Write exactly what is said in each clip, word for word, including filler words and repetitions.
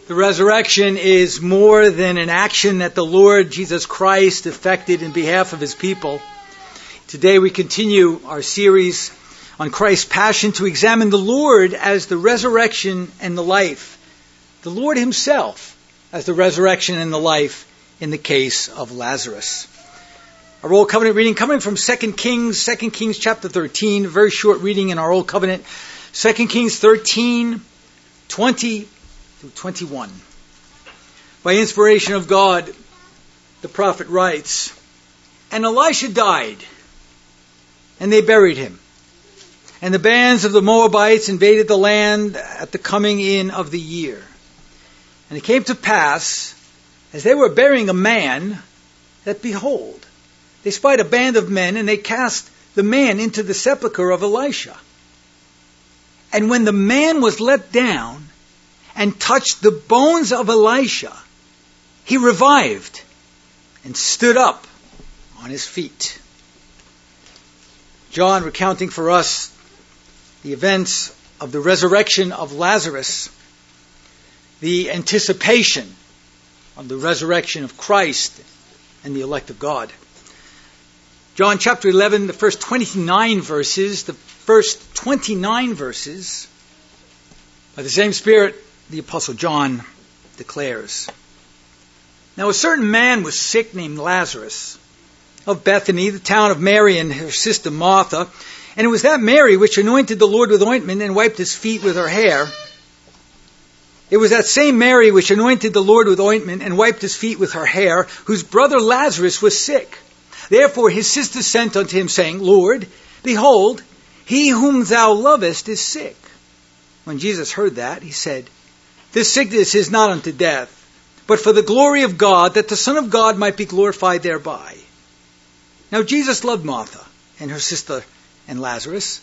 The resurrection is more than an action that the Lord Jesus Christ effected in behalf of his people. Today we continue our series on Christ's passion to examine the Lord as the resurrection and the life. The Lord himself as the resurrection and the life in the case of Lazarus. Our Old Covenant reading coming from Second Kings, Second Kings chapter thirteen, very short reading in our Old Covenant. Second Kings thirteen, twenty through twenty-one. By inspiration of God, the prophet writes, "And Elisha died, and they buried him. And the bands of the Moabites invaded the land at the coming in of the year. And it came to pass, as they were burying a man, that behold, they spied a band of men, and they cast the man into the sepulchre of Elisha. And when the man was let down and touched the bones of Elisha, he revived and stood up on his feet." John recounting for us the events of the resurrection of Lazarus, the anticipation of the resurrection of Christ and the elect of God. John chapter eleven, the first twenty-nine verses, the first twenty-nine verses, by the same Spirit, the Apostle John declares, "Now a certain man was sick named Lazarus, of Bethany, the town of Mary and her sister Martha. And it was that Mary which anointed the Lord with ointment and wiped his feet with her hair. It was that same Mary which anointed the Lord with ointment and wiped his feet with her hair, whose brother Lazarus was sick. Therefore his sister sent unto him, saying, Lord, behold, he whom thou lovest is sick. When Jesus heard that, he said, This sickness is not unto death, but for the glory of God, that the Son of God might be glorified thereby. Now Jesus loved Martha and her sister and Lazarus.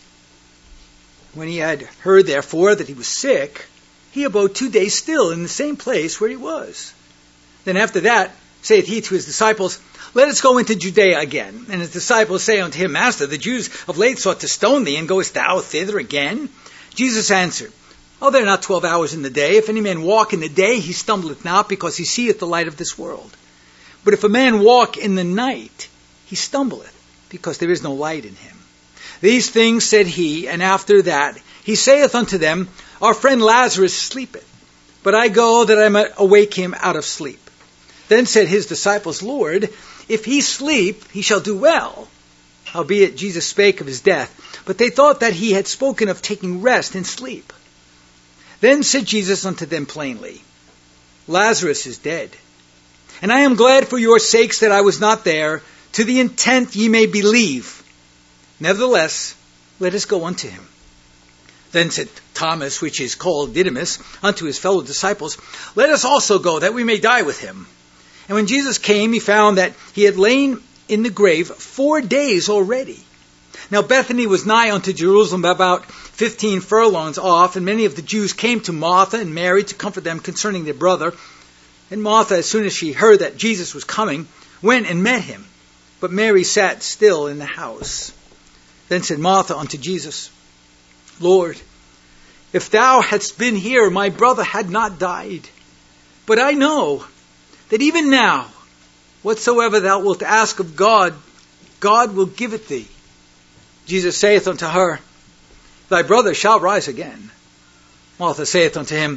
When he had heard, therefore, that he was sick, he abode two days still in the same place where he was. Then after that, saith he to his disciples, Let us go into Judea again. And his disciples say unto him, Master, the Jews of late sought to stone thee, and goest thou thither again? Jesus answered, Are there not twelve hours in the day? If any man walk in the day, he stumbleth not, because he seeth the light of this world. But if a man walk in the night, he stumbleth, because there is no light in him. These things said he, and after that he saith unto them, Our friend Lazarus sleepeth, but I go that I might awake him out of sleep. Then said his disciples, Lord, if he sleep, he shall do well. Howbeit Jesus spake of his death, but they thought that he had spoken of taking rest and sleep. Then said Jesus unto them plainly, Lazarus is dead, and I am glad for your sakes that I was not there, to the intent ye may believe. Nevertheless, let us go unto him. Then said Thomas, which is called Didymus, unto his fellow disciples, Let us also go, that we may die with him. And when Jesus came, he found that he had lain in the grave four days already. Now Bethany was nigh unto Jerusalem, about fifteen furlongs off, and many of the Jews came to Martha and Mary to comfort them concerning their brother. And Martha, as soon as she heard that Jesus was coming, went and met him. But Mary sat still in the house. Then said Martha unto Jesus, Lord, if thou hadst been here, my brother had not died. But I know that even now, whatsoever thou wilt ask of God, God will give it thee. Jesus saith unto her, Thy brother shall rise again. Martha saith unto him,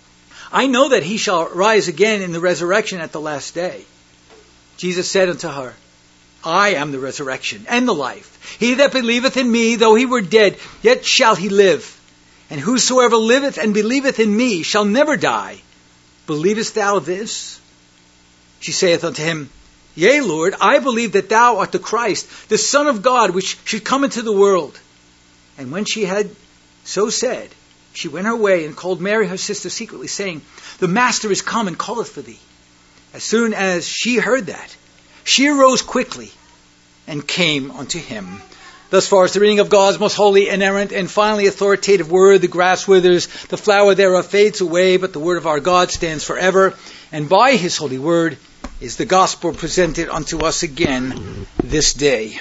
I know that he shall rise again in the resurrection at the last day. Jesus said unto her, I am the resurrection and the life. He that believeth in me, though he were dead, yet shall he live. And whosoever liveth and believeth in me shall never die. Believest thou this? She saith unto him, Yea, Lord, I believe that thou art the Christ, the Son of God, which should come into the world. And when she had so said, she went her way and called Mary her sister secretly, saying, The Master is come and calleth for thee. As soon as she heard that, she arose quickly and came unto him. Thus far as the reading of God's most holy, inerrant, and finally authoritative word. The grass withers, the flower thereof fades away, but the word of our God stands forever. And by his holy word is the gospel presented unto us again this day.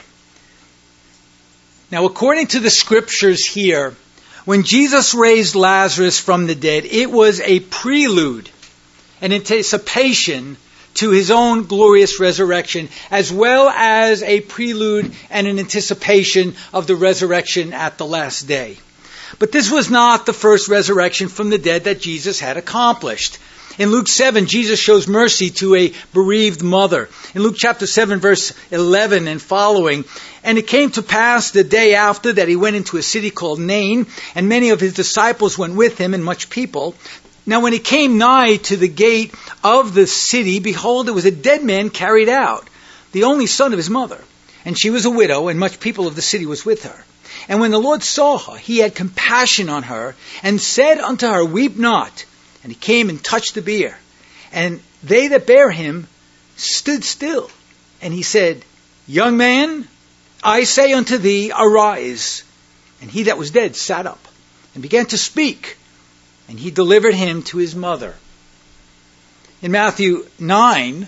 Now, according to the scriptures here, when Jesus raised Lazarus from the dead, it was a prelude an anticipation to his own glorious resurrection, as well as a prelude and an anticipation of the resurrection at the last day. But this was not the first resurrection from the dead that Jesus had accomplished. In Luke seven, Jesus shows mercy to a bereaved mother. In Luke chapter seven, verse eleven and following, "And it came to pass the day after that he went into a city called Nain, and many of his disciples went with him, and much people. Now when he came nigh to the gate of the city, behold, there was a dead man carried out, the only son of his mother. And she was a widow, and much people of the city was with her. And when the Lord saw her, he had compassion on her, and said unto her, Weep not. And he came and touched the bier. And they that bare him stood still. And he said, Young man, I say unto thee, arise. And he that was dead sat up, and began to speak. And he delivered him to his mother." In Matthew nine,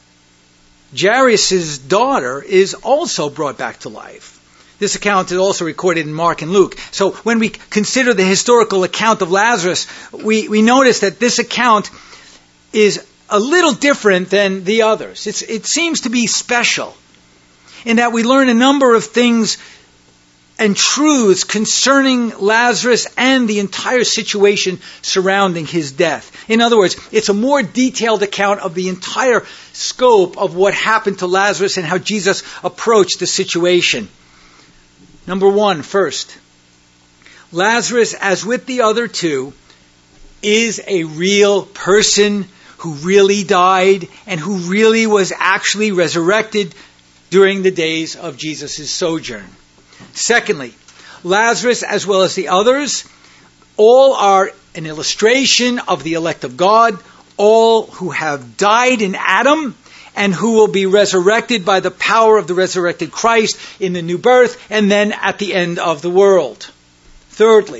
Jairus' daughter is also brought back to life. This account is also recorded in Mark and Luke. So when we consider the historical account of Lazarus, we, we notice that this account is a little different than the others. It's, it seems to be special in that we learn a number of things and truths concerning Lazarus and the entire situation surrounding his death. In other words, it's a more detailed account of the entire scope of what happened to Lazarus and how Jesus approached the situation. Number one, first, Lazarus, as with the other two, is a real person who really died and who really was actually resurrected during the days of Jesus' sojourn. Secondly, Lazarus, as well as the others, all are an illustration of the elect of God, all who have died in Adam, and who will be resurrected by the power of the resurrected Christ in the new birth, and then at the end of the world. Thirdly,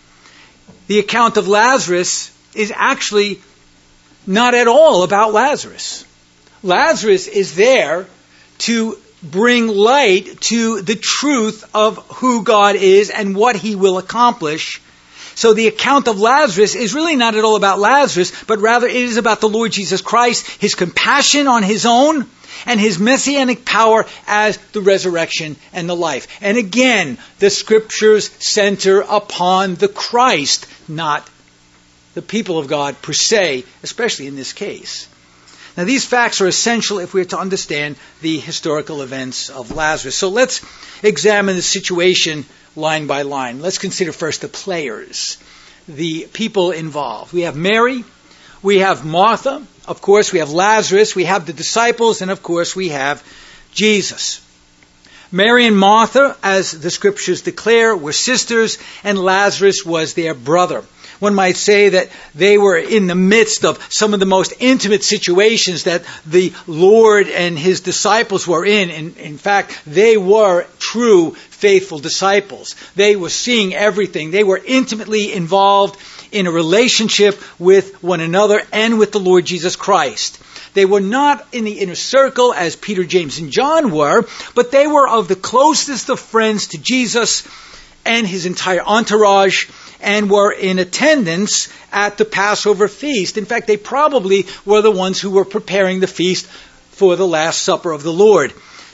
the account of Lazarus is actually not at all about Lazarus. Lazarus is there to bring light to the truth of who God is and what he will accomplish. So the account of Lazarus is really not at all about Lazarus, but rather it is about the Lord Jesus Christ, his compassion on his own, and his messianic power as the resurrection and the life. And again, the scriptures center upon the Christ, not the people of God per se, especially in this case. Now these facts are essential if we are to understand the historical events of Lazarus. So let's examine the situation line by line. Let's consider first the players, the people involved. We have Mary, we have Martha, of course we have Lazarus, we have the disciples, and of course we have Jesus. Mary and Martha, as the scriptures declare, were sisters, and Lazarus was their brother. One might say that they were in the midst of some of the most intimate situations that the Lord and his disciples were in. In, in fact, they were true, faithful disciples. They were seeing everything. They were intimately involved in a relationship with one another and with the Lord Jesus Christ. They were not in the inner circle as Peter, James, and John were, but they were of the closest of friends to Jesus and his entire entourage, and were in attendance at the Passover feast. In fact, they probably were the ones who were preparing the feast for the Last Supper of the Lord.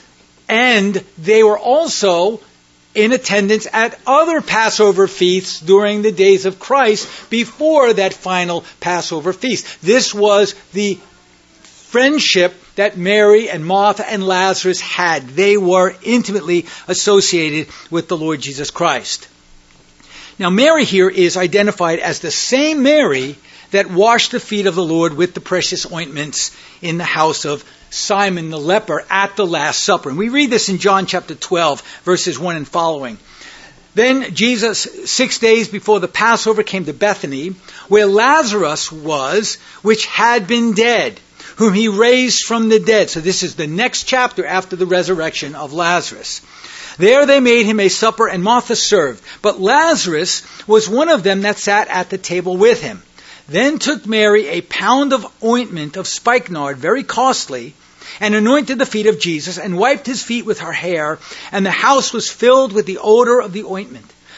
And they were also in attendance at other Passover feasts during the days of Christ before that final Passover feast. This was the friendship that Mary and Martha and Lazarus had. They were intimately associated with the Lord Jesus Christ. Now, Mary here is identified as the same Mary that washed the feet of the Lord with the precious ointments in the house of Simon the leper at the Last Supper. And we read this in John chapter twelve, verses one and following. Then Jesus, six days before the Passover, came to Bethany, where Lazarus was, which had been dead, whom he raised from the dead. So this is the next chapter after the resurrection of Lazarus. There they made him a supper, and Martha served. But Lazarus was one of them that sat at the table with him. Then took Mary a pound of ointment of spikenard, very costly, and anointed the feet of Jesus, and wiped his feet with her hair, and the house was filled with the odor of the ointment.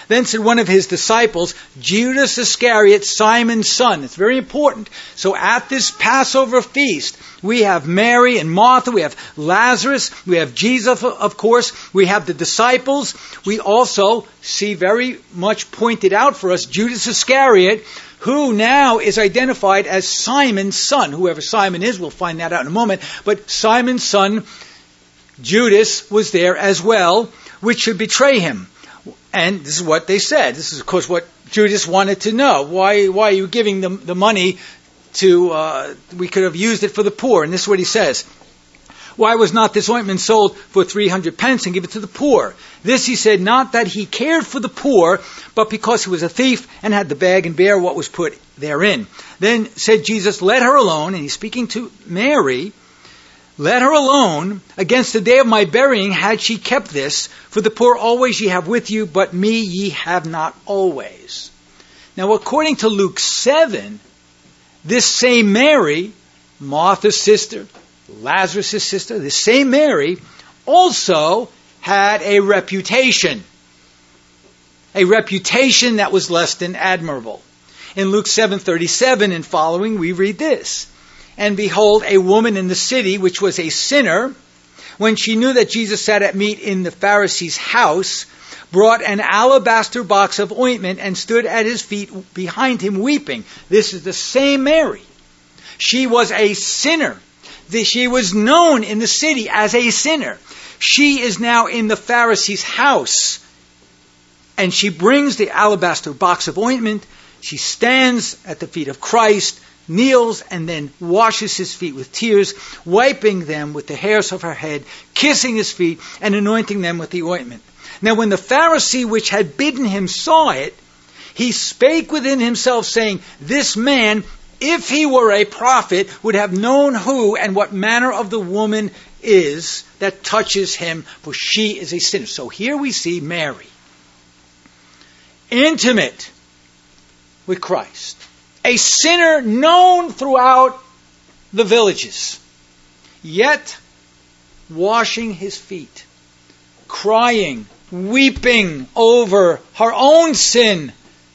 Then said one of his disciples, Judas Iscariot, Simon's son. It's very important. So at this Passover feast, we have Mary and Martha, we have Lazarus, we have Jesus, of course, we have the disciples. We also see very much pointed out for us Judas Iscariot, who now is identified as Simon's son. Whoever Simon is, we'll find that out in a moment. But Simon's son, Judas, was there as well, which should betray him. And this is what they said. This is, of course, what Judas wanted to know. Why, why are you giving them the money to, uh, we could have used it for the poor. And this is what he says. Why was not this ointment sold for three hundred pence and given to the poor? This he said, not that he cared for the poor, but because he was a thief and had the bag and bare what was put therein. Then said Jesus, let her alone. And he's speaking to Mary. Let her alone. Against the day of my burying had she kept this. For the poor always ye have with you, but me ye have not always. Now according to Luke seven, this same Mary, Martha's sister, Lazarus' sister, the same Mary, also had a reputation. A reputation that was less than admirable. In Luke seven thirty-seven and following, we read this. And behold, a woman in the city, which was a sinner, when she knew that Jesus sat at meat in the Pharisee's house, brought an alabaster box of ointment and stood at his feet behind him weeping. This is the same Mary. She was a sinner. She was known in the city as a sinner. She is now in the Pharisee's house. And she brings the alabaster box of ointment. She stands at the feet of Christ, kneels, and then washes his feet with tears, wiping them with the hairs of her head, kissing his feet, and anointing them with the ointment. Now when the Pharisee which had bidden him saw it, he spake within himself, saying, this man, if he were a prophet, would have known who and what manner of the woman is that touches him, for she is a sinner. So here we see Mary, intimate with Christ, a sinner known throughout the villages, yet washing his feet, crying, weeping over her own sin,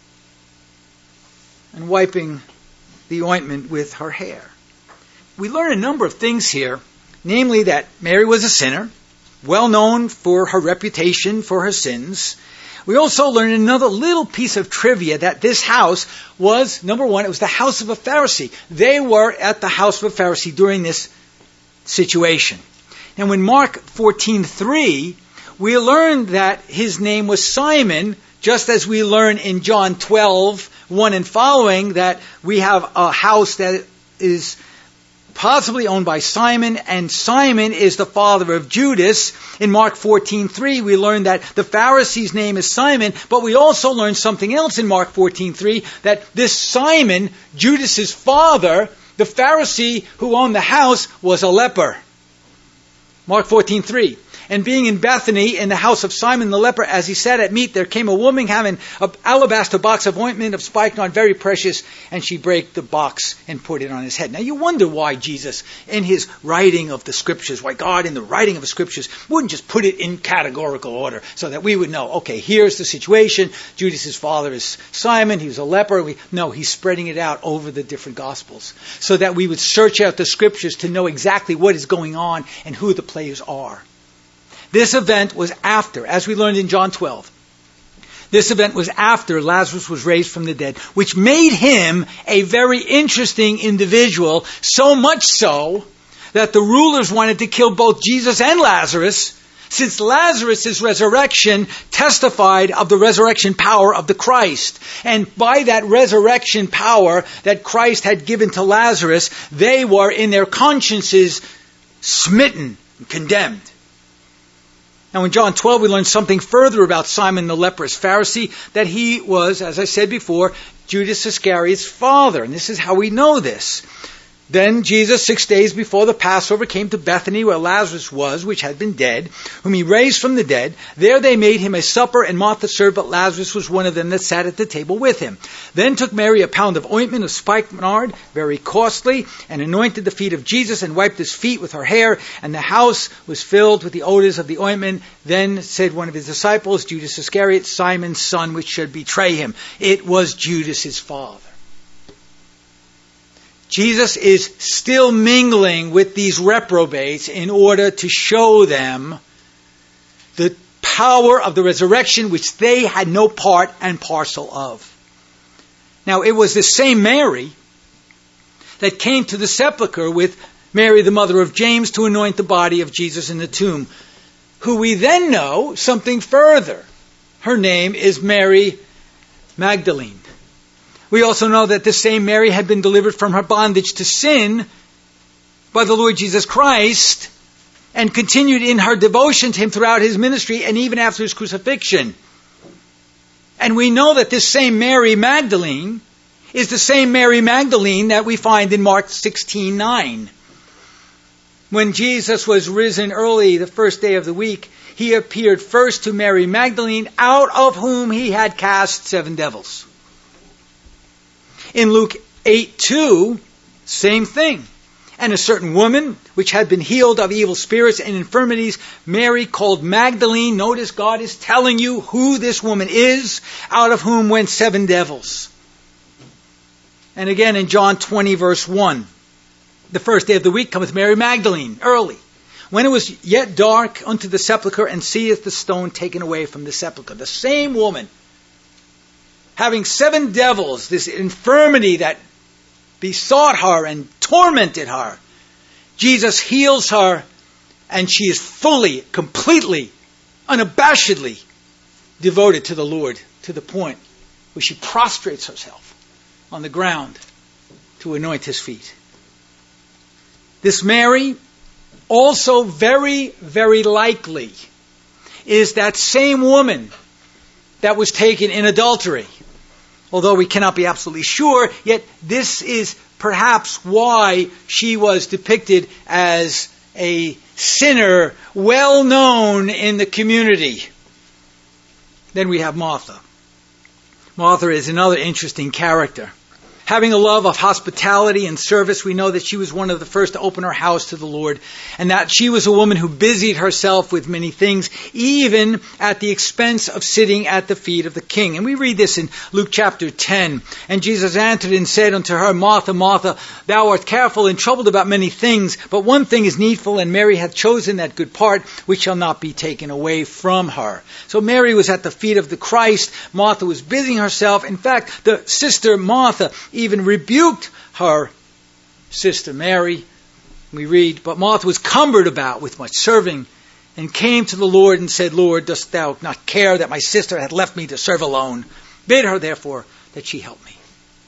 and wiping the ointment with her hair. We learn a number of things here, namely that Mary was a sinner, well known for her reputation for her sins. We also learn another little piece of trivia that this house was, number one, it was the house of a Pharisee. They were at the house of a Pharisee during this situation. And when Mark fourteen three, we learn that his name was Simon, just as we learn in John twelve one and following that we have a house that is possibly owned by Simon, and Simon is the father of Judas. In Mark fourteen three, we learn that the Pharisee's name is Simon, but we also learn something else in Mark fourteen three, that this Simon, Judas's father, the Pharisee who owned the house, was a leper. Mark fourteen three. And being in Bethany, in the house of Simon the leper, as he sat at meat, there came a woman having an alabaster box of ointment of spikenard, very precious, and she brake the box and put it on his head. Now you wonder why Jesus, in his writing of the Scriptures, why God in the writing of the Scriptures wouldn't just put it in categorical order, so that we would know, okay, here's the situation. Judas's father is Simon, he was a leper. We, no, he's spreading it out over the different Gospels, so that we would search out the Scriptures to know exactly what is going on and who the players are. This event was after, as we learned in John twelve, this event was after Lazarus was raised from the dead, which made him a very interesting individual, so much so that the rulers wanted to kill both Jesus and Lazarus, since Lazarus' resurrection testified of the resurrection power of the Christ. And by that resurrection power that Christ had given to Lazarus, they were in their consciences smitten and condemned. Now in John twelve we learn something further about Simon the leprous Pharisee, that he was, as I said before, Judas Iscariot's father. And this is how we know this. Then Jesus, six days before the Passover, came to Bethany where Lazarus was, which had been dead, whom he raised from the dead. There they made him a supper, and Martha served, but Lazarus was one of them that sat at the table with him. Then took Mary a pound of ointment of spikenard, very costly, and anointed the feet of Jesus, and wiped his feet with her hair, and the house was filled with the odors of the ointment. Then said one of his disciples, Judas Iscariot, Simon's son, which should betray him. It was Judas' father. Jesus is still mingling with these reprobates in order to show them the power of the resurrection which they had no part and parcel of. Now, it was the same Mary that came to the sepulchre with Mary, the mother of James, to anoint the body of Jesus in the tomb, who we then know something further. Her name is Mary Magdalene. We also know that this same Mary had been delivered from her bondage to sin by the Lord Jesus Christ and continued in her devotion to him throughout his ministry and even after his crucifixion. And we know that this same Mary Magdalene is the same Mary Magdalene that we find in Mark sixteen nine. When Jesus was risen early the first day of the week, he appeared first to Mary Magdalene, out of whom he had cast seven devils. In Luke eight two, same thing. And a certain woman, which had been healed of evil spirits and infirmities, Mary called Magdalene. Notice God is telling you who this woman is, out of whom went seven devils. And again in John twenty verse one, the first day of the week cometh Mary Magdalene, early, when it was yet dark, unto the sepulchre, and seeth the stone taken away from the sepulchre. The same woman, having seven devils, this infirmity that besought her and tormented her, Jesus heals her, and she is fully, completely, unabashedly devoted to the Lord, to the point where she prostrates herself on the ground to anoint his feet. This Mary, also very, very likely, is that same woman that was taken in adultery. Although we cannot be absolutely sure, yet this is perhaps why she was depicted as a sinner well known in the community. Then we have Martha. Martha is another interesting character. Having a love of hospitality and service, we know that she was one of the first to open her house to the Lord, and that she was a woman who busied herself with many things, even at the expense of sitting at the feet of the king. And we read this in Luke chapter ten. And Jesus answered and said unto her, Martha, Martha, thou art careful and troubled about many things, but one thing is needful, and Mary hath chosen that good part, which shall not be taken away from her. So Mary was at the feet of the Christ. Martha was busying herself. In fact, the sister Martha even rebuked her sister Mary. We read, but Martha was cumbered about with much serving, and came to the Lord and said, Lord, dost thou not care that my sister hath left me to serve alone? Bid her therefore that she help me.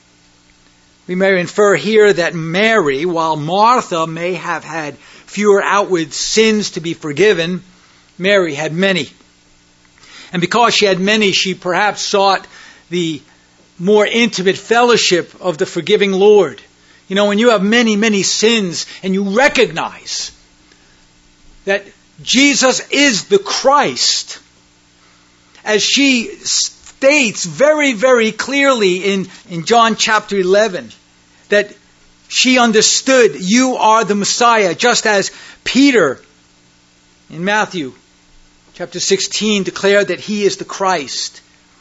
We may infer here that Mary, while Martha may have had fewer outward sins to be forgiven, Mary had many. And because she had many, she perhaps sought the more intimate fellowship of the forgiving Lord. You know, when you have many, many sins and you recognize that Jesus is the Christ, as she states very, very clearly in, in John chapter eleven, that she understood you are the Messiah, just as Peter in Matthew chapter sixteen declared that he is the Christ.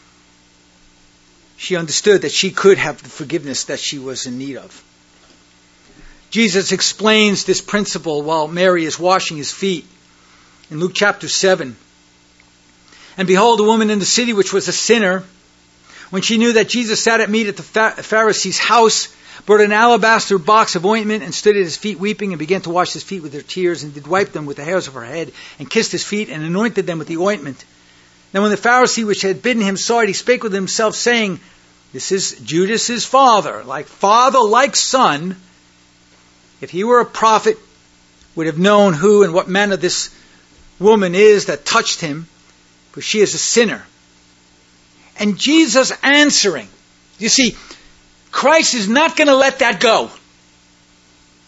She understood that she could have the forgiveness that she was in need of. Jesus explains this principle while Mary is washing his feet in Luke chapter seven. And behold, a woman in the city which was a sinner, when she knew that Jesus sat at meat at the Pharisee's house, brought an alabaster box of ointment and stood at his feet weeping, and began to wash his feet with her tears, and did wipe them with the hairs of her head, and kissed his feet, and anointed them with the ointment. Now when the Pharisee which had bidden him saw it, he spake with himself, saying, this is Judas's father, like father, like son. If he were a prophet, would have known who and what manner this woman is that touched him, for she is a sinner. And Jesus answering, you see, Christ is not going to let that go.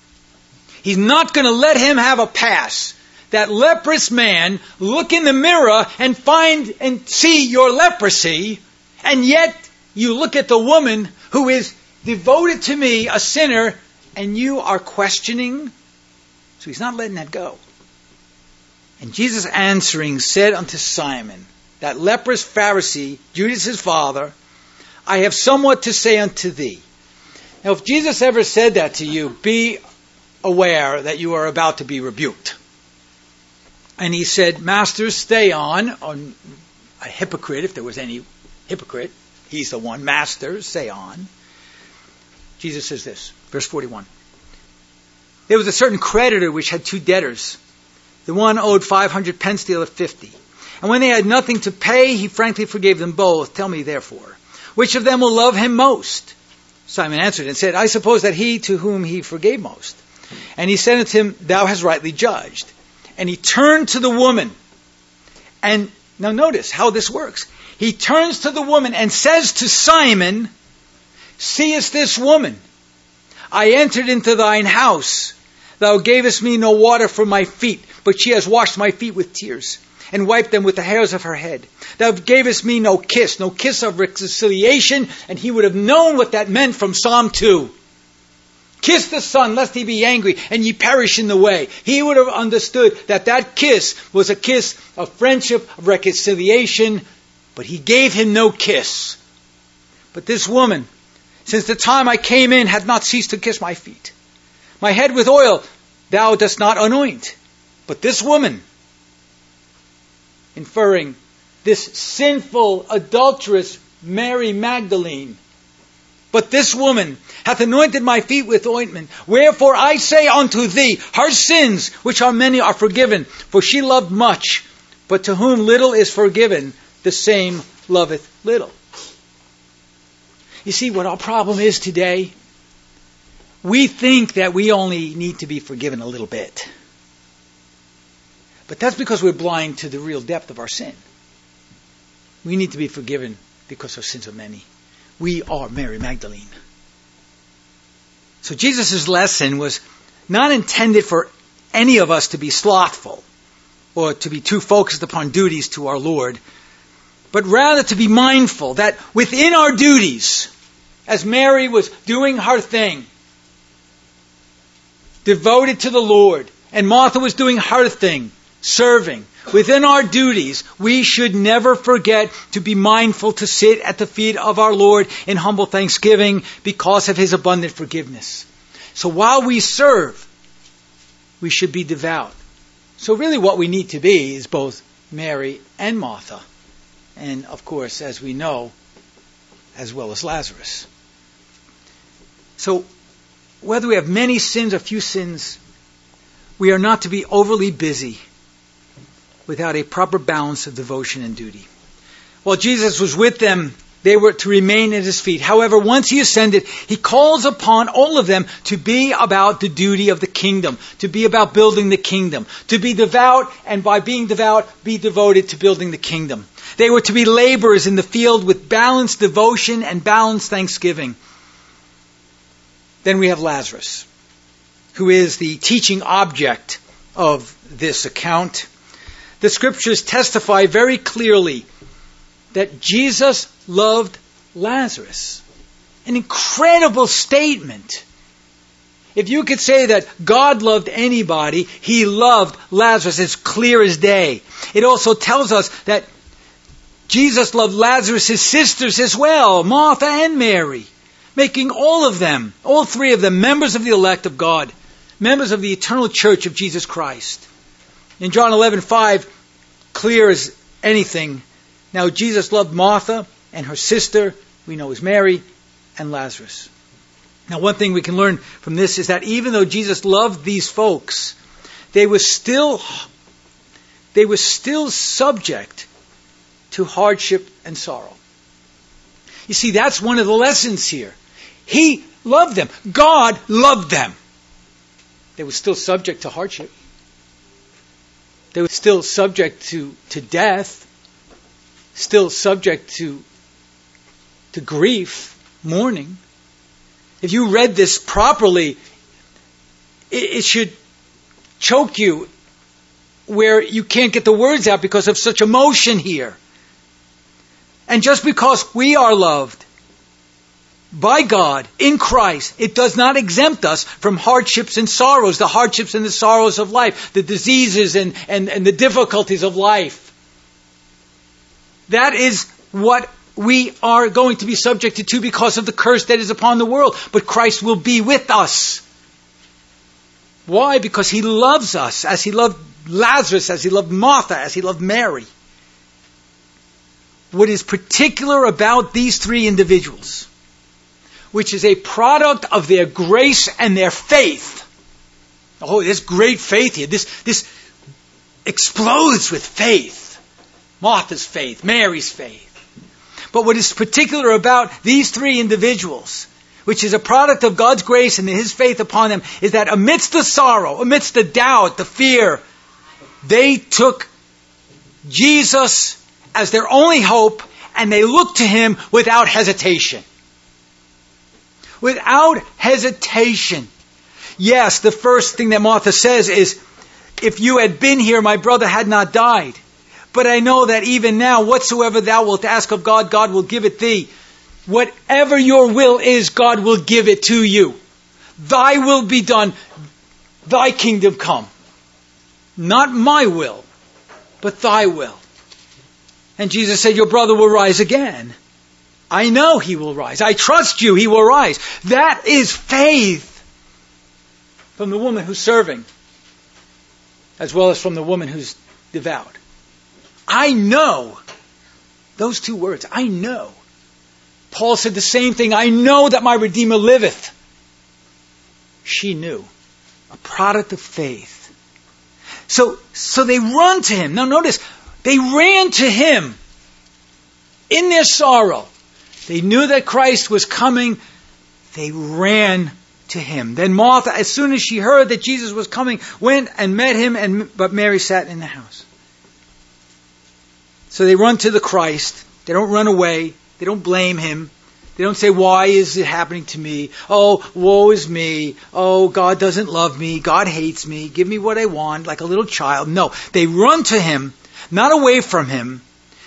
He's not going to let him have a pass. That leprous man look in the mirror and find and see your leprosy, and yet you look at the woman who is devoted to me, a sinner, and you are questioning. So he's not letting that go. And Jesus answering said unto Simon, that leprous Pharisee, Judas his father, I have somewhat to say unto thee. Now if Jesus ever said that to you, be aware that you are about to be rebuked. And he said, Master, stay on, on a hypocrite, if there was any hypocrite, he's the one, Master, stay on. Jesus says this, verse forty-one. There was a certain creditor which had two debtors. The one owed five hundred pence, the other fifty. And when they had nothing to pay, he frankly forgave them both. Tell me therefore, which of them will love him most? Simon answered and said, I suppose that he to whom he forgave most. And he said unto him, Thou hast rightly judged. And he turned to the woman. And now notice how this works. He turns to the woman and says to Simon, Seest this woman? I entered into thine house. Thou gavest me no water for my feet, but she has washed my feet with tears, and wiped them with the hairs of her head. Thou gavest me no kiss, no kiss of reconciliation, and he would have known what that meant from Psalm two. Kiss the Son, lest he be angry, and ye perish in the way. He would have understood that that kiss was a kiss of friendship, of reconciliation, but he gave him no kiss. But this woman, since the time I came in, hath not ceased to kiss my feet. My head with oil thou dost not anoint. But this woman, inferring this sinful, adulterous Mary Magdalene, but this woman hath anointed my feet with ointment. Wherefore I say unto thee, her sins, which are many, are forgiven. For she loved much, but to whom little is forgiven, the same loveth little. You see what our problem is today? We think that we only need to be forgiven a little bit. But that's because we're blind to the real depth of our sin. We need to be forgiven because our sins are many. We are Mary Magdalene. So Jesus' lesson was not intended for any of us to be slothful or to be too focused upon duties to our Lord, but rather to be mindful that within our duties, as Mary was doing her thing, devoted to the Lord, and Martha was doing her thing, serving, within our duties, we should never forget to be mindful to sit at the feet of our Lord in humble thanksgiving because of his abundant forgiveness. So while we serve, we should be devout. So really what we need to be is both Mary and Martha. And of course, as we know, as well as Lazarus. So whether we have many sins or few sins, we are not to be overly busy without a proper balance of devotion and duty. While Jesus was with them, they were to remain at his feet. However, once he ascended, he calls upon all of them to be about the duty of the kingdom, to be about building the kingdom, to be devout, and by being devout, be devoted to building the kingdom. They were to be laborers in the field with balanced devotion and balanced thanksgiving. Then we have Lazarus, who is the teaching object of this account. The scriptures testify very clearly that Jesus loved Lazarus. An incredible statement. If you could say that God loved anybody, he loved Lazarus. It's clear as day. It also tells us that Jesus loved Lazarus' sisters as well, Martha and Mary, making all of them, all three of them, members of the elect of God, members of the eternal church of Jesus Christ. In John eleven five, clear as anything, now Jesus loved Martha and her sister, we know is Mary, and Lazarus. Now one thing we can learn from this is that even though Jesus loved these folks, they were still, they were still subject to hardship and sorrow. You see, that's one of the lessons here. He loved them. God loved them. They were still subject to hardship. They were still subject to, to death, still subject to, to grief, mourning. If you read this properly, it, it should choke you where you can't get the words out because of such emotion here. And just because we are loved by God in Christ, it does not exempt us from hardships and sorrows, the hardships and the sorrows of life, the diseases and, and, and the difficulties of life. That is what we are going to be subjected to because of the curse that is upon the world. But Christ will be with us. Why? Because He loves us as He loved Lazarus, as He loved Martha, as He loved Mary. What is particular about these three individuals, which is a product of their grace and their faith. Oh, there's great faith here. This, this explodes with faith. Martha's faith, Mary's faith. But what is particular about these three individuals, which is a product of God's grace and His faith upon them, is that amidst the sorrow, amidst the doubt, the fear, they took Jesus as their only hope, and they looked to Him without hesitation. Without hesitation. Yes, the first thing that Martha says is, if you had been here, my brother had not died. But I know that even now, whatsoever thou wilt ask of God, God will give it thee. Whatever your will is, God will give it to you. Thy will be done. Thy kingdom come. Not my will, but thy will. And Jesus said, your brother will rise again. I know he will rise. I trust you, he will rise. That is faith from the woman who's serving, as well as from the woman who's devout. I know. Those two words, I know. Paul said the same thing. I know that my Redeemer liveth. She knew. A product of faith. So, so they run to Him. Now notice, they ran to Him in their sorrow. They knew that Christ was coming. They ran to Him. Then Martha, as soon as she heard that Jesus was coming, went and met Him, and but Mary sat in the house. So they run to the Christ. They don't run away. They don't blame Him. They don't say, why is it happening to me? Oh, woe is me. Oh, God doesn't love me. God hates me. Give me what I want, like a little child. No, they run to Him, not away from Him.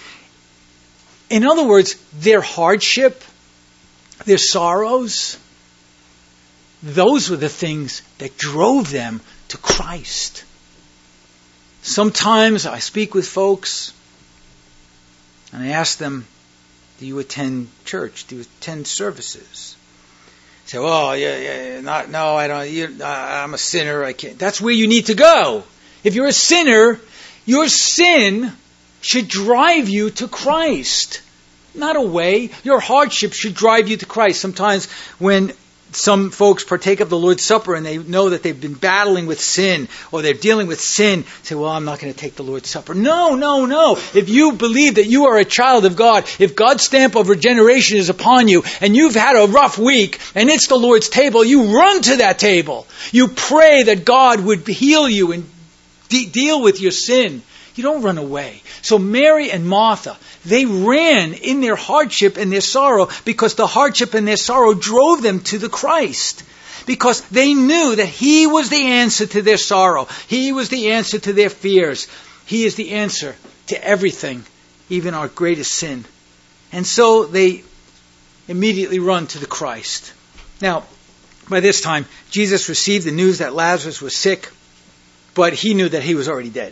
In other words, their hardship, their sorrows, those were the things that drove them to Christ. Sometimes I speak with folks and I ask them, do you attend church? Do you attend services? They say, oh, yeah, yeah, not, no, I don't, you, uh, I'm a sinner, I can't. That's where you need to go. If you're a sinner, your sin should drive you to Christ. Not away. Your hardship should drive you to Christ. Sometimes when some folks partake of the Lord's Supper and they know that they've been battling with sin or they're dealing with sin, say, well, I'm not going to take the Lord's Supper. No, no, no. If you believe that you are a child of God, if God's stamp of regeneration is upon you and you've had a rough week and it's the Lord's table, you run to that table. You pray that God would heal you and de- deal with your sin. You don't run away. So Mary and Martha, they ran in their hardship and their sorrow because the hardship and their sorrow drove them to the Christ. Because they knew that He was the answer to their sorrow. He was the answer to their fears. He is the answer to everything, even our greatest sin. And so they immediately run to the Christ. Now, by this time, Jesus received the news that Lazarus was sick, but He knew that he was already dead.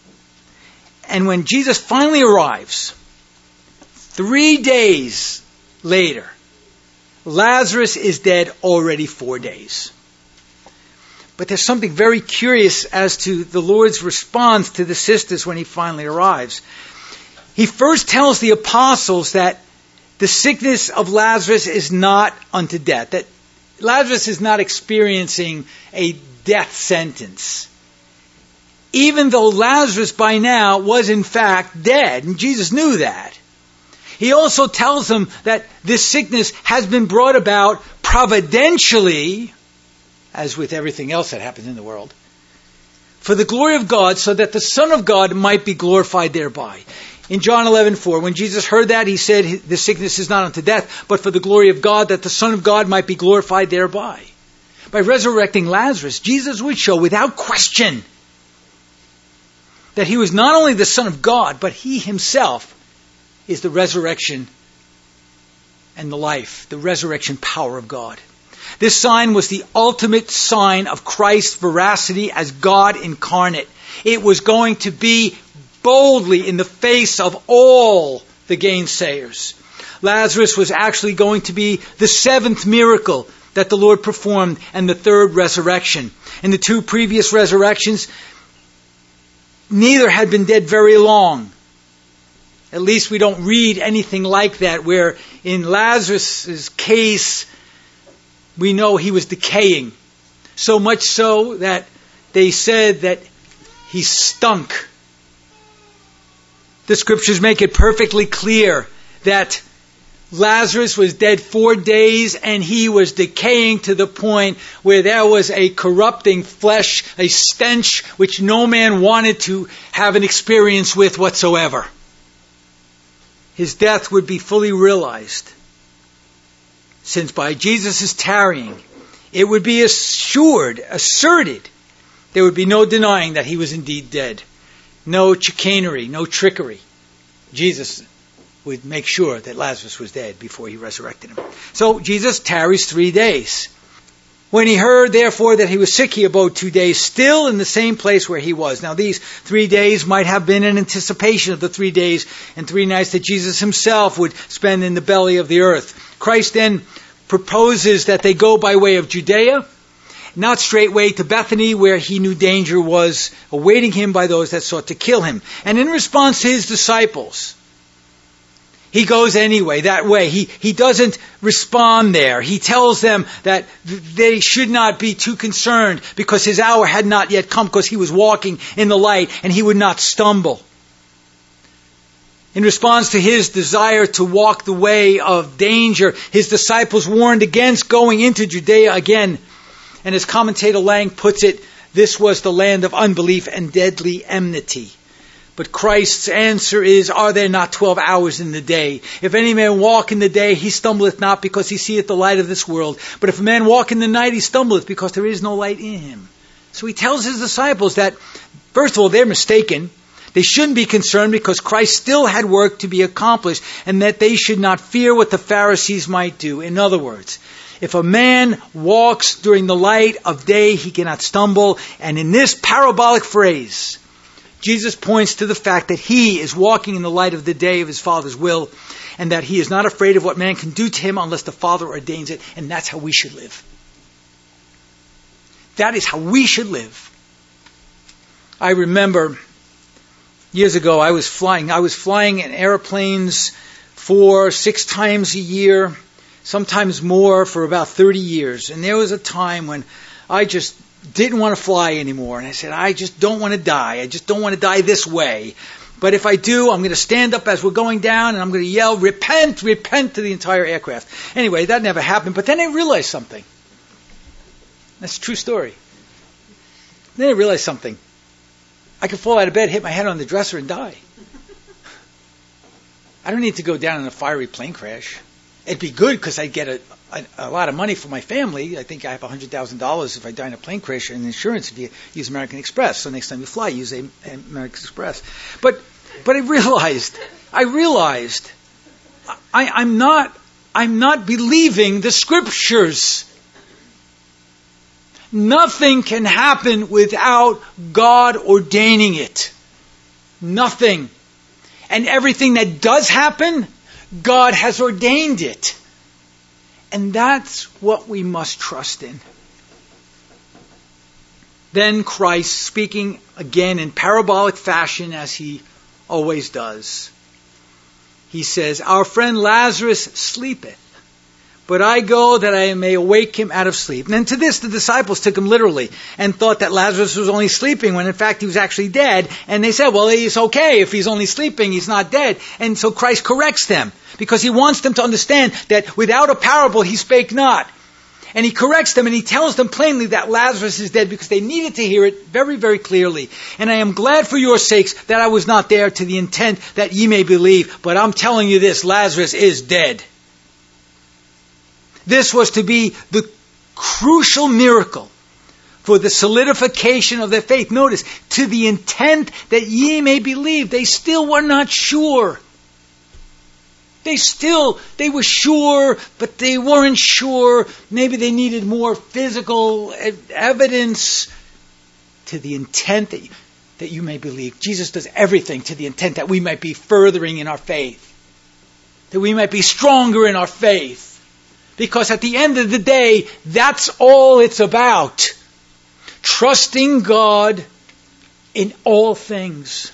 And when Jesus finally arrives, three days later, Lazarus is dead already four days. But there's something very curious as to the Lord's response to the sisters when He finally arrives. He first tells the apostles that the sickness of Lazarus is not unto death, that Lazarus is not experiencing a death sentence. Even though Lazarus by now was in fact dead, and Jesus knew that. He also tells them that this sickness has been brought about providentially, as with everything else that happens in the world, for the glory of God, so that the Son of God might be glorified thereby. In John eleven four, when Jesus heard that, He said, the sickness is not unto death, but for the glory of God, that the Son of God might be glorified thereby. By resurrecting Lazarus, Jesus would show without question that he was not only the Son of God, but he himself is the resurrection and the life, the resurrection power of God. This sign was the ultimate sign of Christ's veracity as God incarnate. It was going to be boldly in the face of all the gainsayers. Lazarus was actually going to be the seventh miracle that the Lord performed and the third resurrection. In the two previous resurrections, neither had been dead very long. At least we don't read anything like that, where in Lazarus' case, we know he was decaying. So much so that they said that he stunk. The scriptures make it perfectly clear that Lazarus was dead four days and he was decaying to the point where there was a corrupting flesh, a stench which no man wanted to have an experience with whatsoever. His death would be fully realized, since by Jesus' tarrying, it would be assured, asserted, there would be no denying that he was indeed dead. No chicanery, no trickery. Jesus would make sure that Lazarus was dead before he resurrected him. So Jesus tarries three days. When he heard, therefore, that he was sick, he abode two days, still in the same place where he was. Now, these three days might have been in anticipation of the three days and three nights that Jesus himself would spend in the belly of the earth. Christ then proposes that they go by way of Judea, not straightway to Bethany, where he knew danger was awaiting him by those that sought to kill him. And in response to his disciples, he goes anyway, that way. He, he doesn't respond there. He tells them that they should not be too concerned because his hour had not yet come, because he was walking in the light and he would not stumble. In response to his desire to walk the way of danger, his disciples warned against going into Judea again. And as commentator Lang puts it, this was the land of unbelief and deadly enmity. But Christ's answer is, are there not twelve hours in the day? If any man walk in the day, he stumbleth not, because he seeth the light of this world. But if a man walk in the night, he stumbleth, because there is no light in him. So he tells his disciples that, first of all, they're mistaken. They shouldn't be concerned because Christ still had work to be accomplished, and that they should not fear what the Pharisees might do. In other words, if a man walks during the light of day, he cannot stumble. And in this parabolic phrase, Jesus points to the fact that he is walking in the light of the day of his Father's will, and that he is not afraid of what man can do to him unless the Father ordains it. And that's how we should live. That is how we should live. I remember years ago I was flying. I was flying in airplanes four, six times a year, sometimes more, for about thirty years. And there was a time when I just didn't want to fly anymore. And I said, I just don't want to die. I just don't want to die this way. But if I do, I'm going to stand up as we're going down and I'm going to yell, repent, repent, to the entire aircraft. Anyway, that never happened. But then I realized something. That's a true story. Then I realized something. I could fall out of bed, hit my head on the dresser, and die. I don't need to go down in a fiery plane crash. It'd be good because I'd get a, a, a lot of money for my family. I think I have one hundred thousand dollars if I die in a plane crash, and insurance if you use American Express. So next time you fly, use a, a American Express. But but I realized, I realized, I, I'm not, I'm not believing the scriptures. Nothing can happen without God ordaining it. Nothing. And everything that does happen, God has ordained it. And that's what we must trust in. Then Christ, speaking again in parabolic fashion as he always does, he says, our friend Lazarus sleepeth, but I go that I may awake him out of sleep. And to this the disciples took him literally and thought that Lazarus was only sleeping when in fact he was actually dead. And they said, well, it's okay if he's only sleeping, he's not dead. And so Christ corrects them because he wants them to understand that without a parable he spake not. And he corrects them and he tells them plainly that Lazarus is dead because they needed to hear it very, very clearly. And I am glad for your sakes that I was not there, to the intent that ye may believe. But I'm telling you this, Lazarus is dead. This was to be the crucial miracle for the solidification of their faith. Notice, to the intent that ye may believe. They still were not sure. They still, they were sure, but they weren't sure. Maybe they needed more physical evidence. To the intent that you, that you may believe. Jesus does everything to the intent that we might be furthering in our faith. That we might be stronger in our faith. Because at the end of the day, that's all it's about. Trusting God in all things.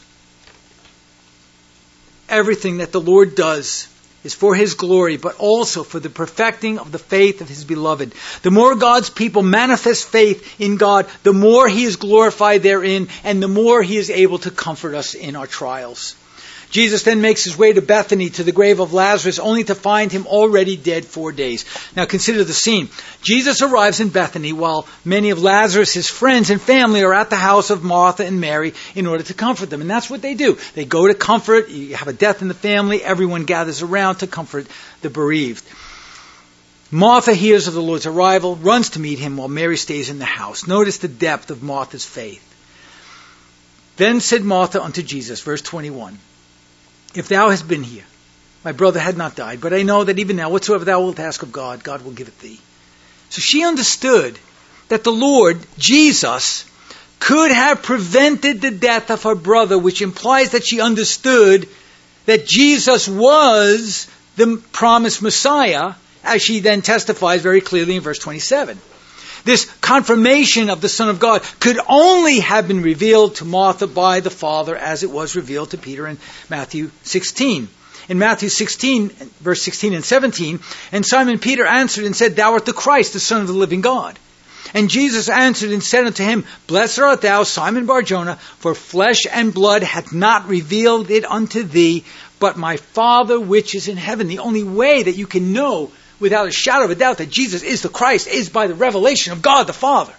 Everything that the Lord does is for His glory, but also for the perfecting of the faith of His beloved. The more God's people manifest faith in God, the more He is glorified therein, and the more He is able to comfort us in our trials. Jesus then makes His way to Bethany, to the grave of Lazarus, only to find him already dead four days. Now consider the scene. Jesus arrives in Bethany while many of Lazarus' friends and family are at the house of Martha and Mary in order to comfort them. And that's what they do. They go to comfort. You have a death in the family. Everyone gathers around to comfort the bereaved. Martha hears of the Lord's arrival, runs to meet Him while Mary stays in the house. Notice the depth of Martha's faith. Then said Martha unto Jesus, verse twenty-one, If thou hast been here, my brother had not died, but I know that even now, whatsoever thou wilt ask of God, God will give it thee. So she understood that the Lord, Jesus, could have prevented the death of her brother, which implies that she understood that Jesus was the promised Messiah, as she then testifies very clearly in verse twenty-seven. This confirmation of the Son of God could only have been revealed to Martha by the Father as it was revealed to Peter in Matthew sixteen. In Matthew sixteen, verse sixteen and seventeen, and Simon Peter answered and said, Thou art the Christ, the Son of the living God. And Jesus answered and said unto him, Blessed art thou, Simon Bar-Jonah, for flesh and blood hath not revealed it unto thee, but my Father which is in heaven. The only way that you can know without a shadow of a doubt that Jesus is the Christ is by the revelation of God the Father.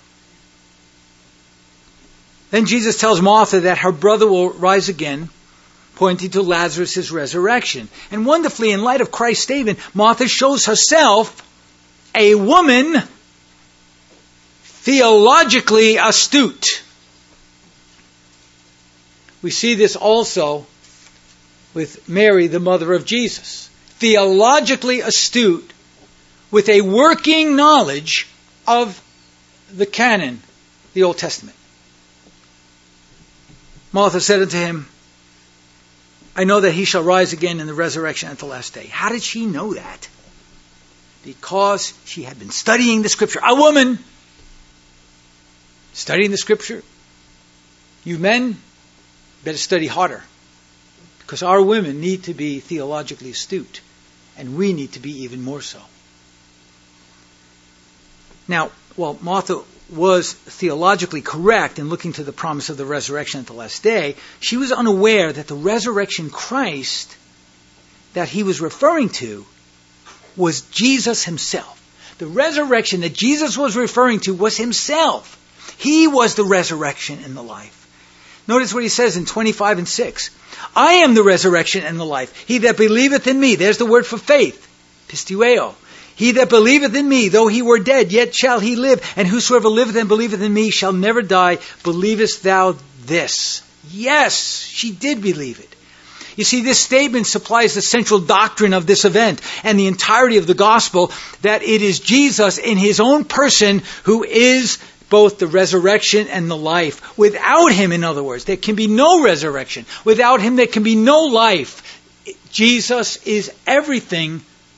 Then Jesus tells Martha that her brother will rise again, pointing to Lazarus' resurrection. And wonderfully, in light of Christ's statement, Martha shows herself a woman theologically astute. We see this also with Mary, the mother of Jesus. Theologically astute, with a working knowledge of the canon, the Old Testament. Martha said unto him, I know that he shall rise again in the resurrection at the last day. How did she know that? Because she had been studying the Scripture. A woman studying the Scripture. You men better study harder. Because our women need to be theologically astute. And we need to be even more so. Now, while Martha was theologically correct in looking to the promise of the resurrection at the last day, she was unaware that the resurrection Christ that he was referring to was Jesus himself. The resurrection that Jesus was referring to was himself. He was the resurrection and the life. Notice what he says in twenty-five and six. I am the resurrection and the life. He that believeth in me, there's the word for faith, pisteuo. He that believeth in me, though he were dead, yet shall he live. And whosoever liveth and believeth in me shall never die. Believest thou this? Yes, she did believe it. You see, this statement supplies the central doctrine of this event and the entirety of the gospel, that it is Jesus in his own person who is both the resurrection and the life. Without him, in other words, there can be no resurrection. Without him, there can be no life. Jesus is everything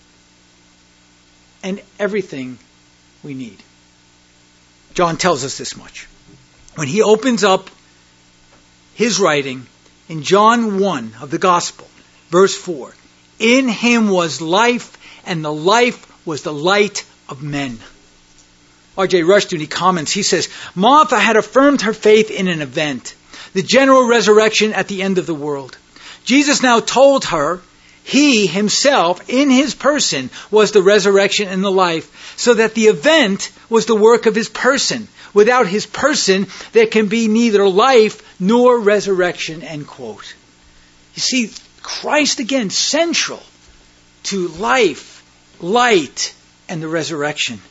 and everything we need. John tells us this much. When he opens up his writing in John one of the Gospel, verse four, in him was life, and the life was the light of men. R J Rushdoony, he comments, he says, Martha had affirmed her faith in an event, the general resurrection at the end of the world. Jesus now told her he himself, in his person, was the resurrection and the life, so that the event was the work of his person. Without his person, there can be neither life nor resurrection, end quote. You see, Christ again, central to life, light, and the resurrection.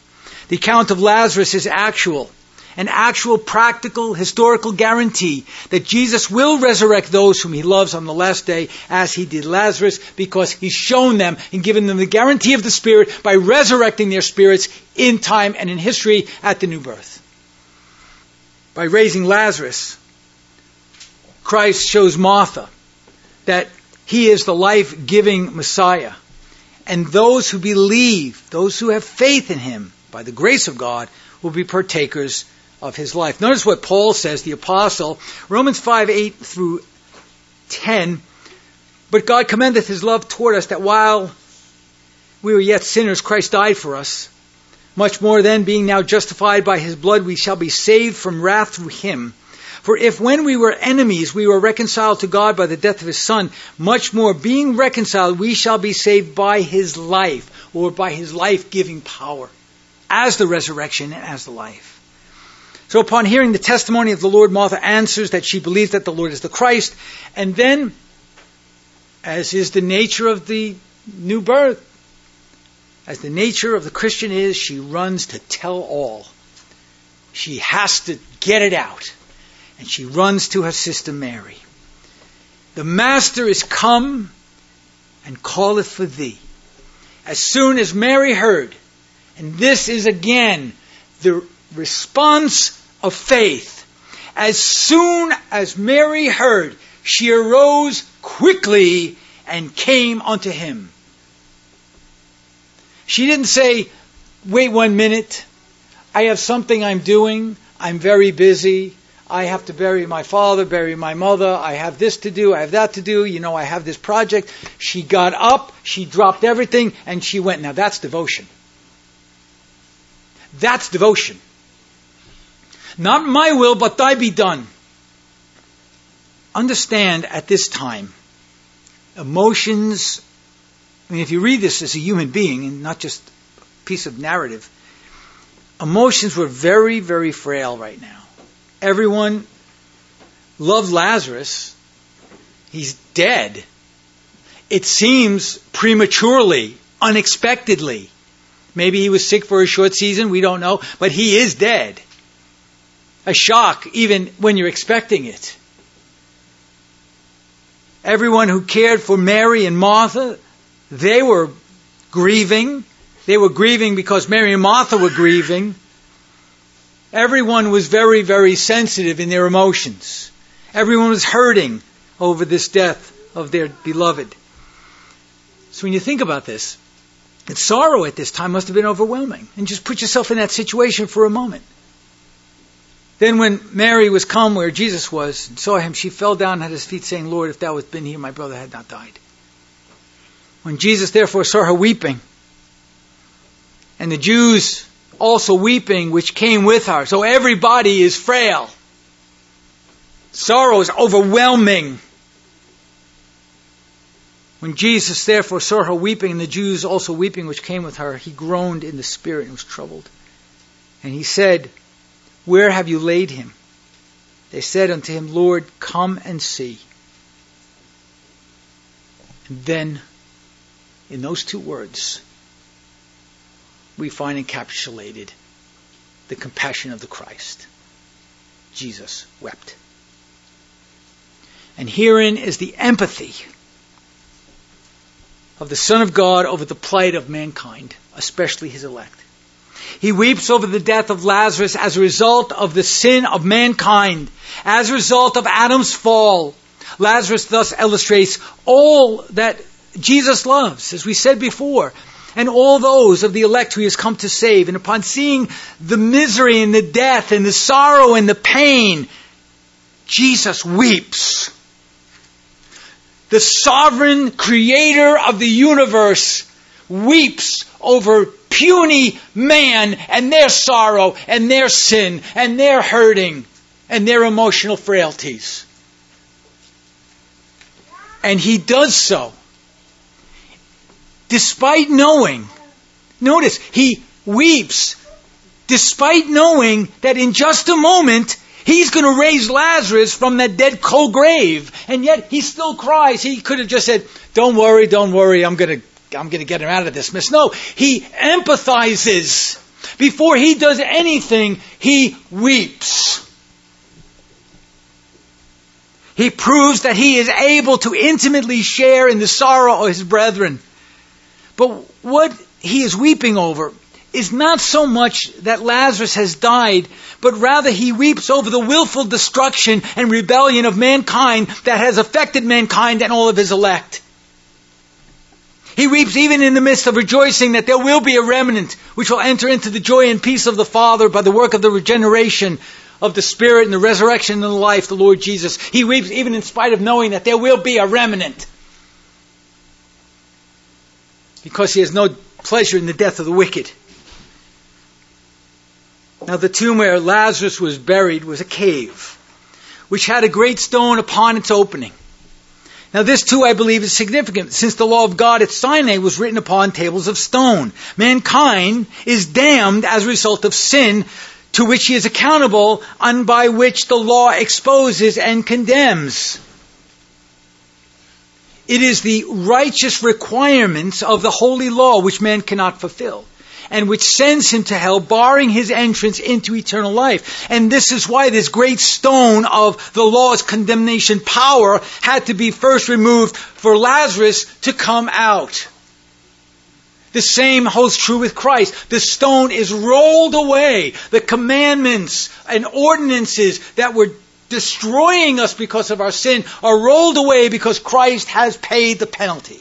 The account of Lazarus is actual. An actual, practical, historical guarantee that Jesus will resurrect those whom he loves on the last day as he did Lazarus, because he's shown them and given them the guarantee of the Spirit by resurrecting their spirits in time and in history at the new birth. By raising Lazarus, Christ shows Martha that he is the life-giving Messiah. And those who believe, those who have faith in him, by the grace of God, will be partakers of his life. Notice what Paul says, the apostle, Romans five, eight through ten. But God commendeth his love toward us, that while we were yet sinners, Christ died for us. Much more then, being now justified by his blood, we shall be saved from wrath through him. For if when we were enemies, we were reconciled to God by the death of his Son, much more, being reconciled, we shall be saved by his life, or by his life-giving power, as the resurrection and as the life. So upon hearing the testimony of the Lord, Martha answers that she believes that the Lord is the Christ. And then, as is the nature of the new birth, as the nature of the Christian is, she runs to tell all. She has to get it out. And she runs to her sister Mary. The Master is come and calleth for thee. As soon as Mary heard, and this is again the response of faith. As soon as Mary heard, she arose quickly and came unto him. She didn't say, wait one minute, I have something I'm doing, I'm very busy, I have to bury my father, bury my mother, I have this to do, I have that to do, you know, I have this project. She got up, she dropped everything, and she went. Now that's devotion. That's devotion. Not my will, but thy be done. Understand at this time, emotions, I mean, if you read this as a human being and not just a piece of narrative, emotions were very, very frail right now. Everyone loved Lazarus. He's dead. It seems prematurely, unexpectedly. Maybe he was sick for a short season, we don't know, but he is dead. A shock, even when you're expecting it. Everyone who cared for Mary and Martha, they were grieving. They were grieving because Mary and Martha were grieving. Everyone was very, very sensitive in their emotions. Everyone was hurting over this death of their beloved. So when you think about this, the sorrow at this time must have been overwhelming. And just put yourself in that situation for a moment. Then when Mary was come where Jesus was and saw him, she fell down at his feet, saying, Lord, if thou hadst been here, my brother had not died. When Jesus therefore saw her weeping, and the Jews also weeping, which came with her. So everybody is frail. Sorrow is overwhelming. When Jesus therefore saw her weeping, and the Jews also weeping, which came with her, he groaned in the spirit and was troubled. And he said, Where have you laid him? They said unto him, Lord, come and see. And then, in those two words, we find encapsulated the compassion of the Christ. Jesus wept. And herein is the empathy of the Son of God over the plight of mankind, especially his elect. He weeps over the death of Lazarus as a result of the sin of mankind, as a result of Adam's fall. Lazarus thus illustrates all that Jesus loves, as we said before, and all those of the elect who he has come to save. And upon seeing the misery and the death and the sorrow and the pain, Jesus weeps. The sovereign creator of the universe weeps over puny man and their sorrow and their sin and their hurting and their emotional frailties. And he does so despite knowing, notice, he weeps despite knowing that in just a moment he's going to raise Lazarus from that dead cold grave. And yet he still cries. He could have just said, don't worry, don't worry, I'm going to I'm going to get him out of this mess. No, he empathizes before he does anything, he weeps. He proves that he is able to intimately share in the sorrow of his brethren. But what he is weeping over is not so much that Lazarus has died, but rather he weeps over the willful destruction and rebellion of mankind that has affected mankind and all of his elect. He weeps even in the midst of rejoicing that there will be a remnant which will enter into the joy and peace of the Father by the work of the regeneration of the Spirit and the resurrection and the life, the Lord Jesus. He weeps even in spite of knowing that there will be a remnant, because he has no pleasure in the death of the wicked. Now the tomb where Lazarus was buried was a cave, which had a great stone upon its opening. Now this too, I believe, is significant, since the law of God at Sinai was written upon tables of stone. Mankind is damned as a result of sin, to which he is accountable, and by which the law exposes and condemns. It is the righteous requirements of the holy law which man cannot fulfill, and which sends him to hell, barring his entrance into eternal life. And this is why this great stone of the law's condemnation power had to be first removed for Lazarus to come out. The same holds true with Christ. The stone is rolled away. The commandments and ordinances that were destroying us because of our sin are rolled away because Christ has paid the penalty.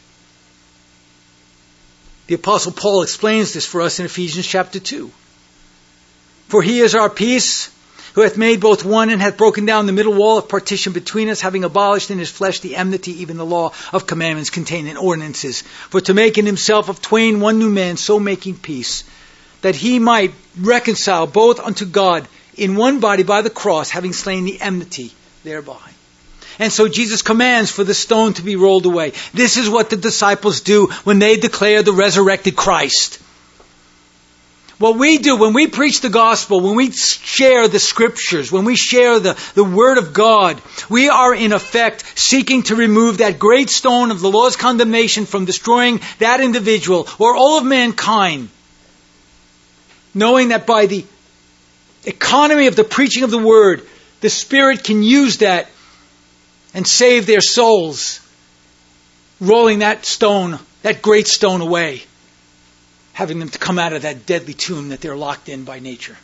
The Apostle Paul explains this for us in Ephesians chapter two. For he is our peace, who hath made both one, and hath broken down the middle wall of partition between us, having abolished in his flesh the enmity, even the law of commandments contained in ordinances. For to make in himself of twain one new man, so making peace, that he might reconcile both unto God in one body by the cross, having slain the enmity thereby. And so Jesus commands for the stone to be rolled away. This is what the disciples do when they declare the resurrected Christ. What we do when we preach the gospel, when we share the scriptures, when we share the, the word of God, we are in effect seeking to remove that great stone of the law's condemnation from destroying that individual or all of mankind, knowing that by the economy of the preaching of the word, the Spirit can use that and save their souls, rolling that stone, that great stone away, having them to come out of that deadly tomb that they're locked in by nature.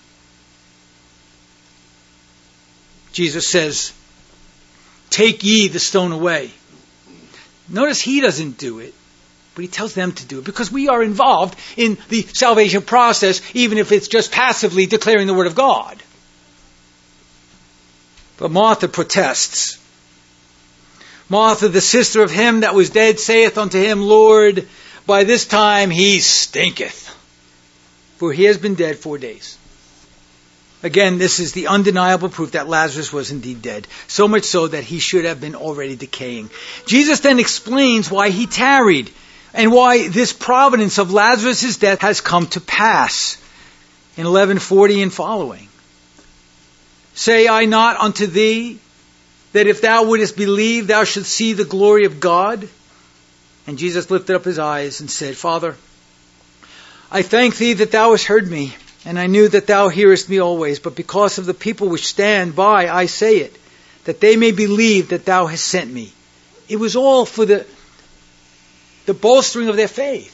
Jesus says, "Take ye the stone away." Notice he doesn't do it, but he tells them to do it, because we are involved in the salvation process, even if it's just passively declaring the word of God. But Martha protests. Martha, the sister of him that was dead, saith unto him, Lord, by this time he stinketh, for he has been dead four days. Again, this is the undeniable proof that Lazarus was indeed dead, so much so that he should have been already decaying. Jesus then explains why he tarried, and why this providence of Lazarus' death has come to pass in eleven forty and following. Say I not unto thee, that if thou wouldest believe, thou shouldst see the glory of God? And Jesus lifted up his eyes and said, Father, I thank thee that thou hast heard me, and I knew that thou hearest me always. But because of the people which stand by, I say it, that they may believe that thou hast sent me. It was all for the, the bolstering of their faith.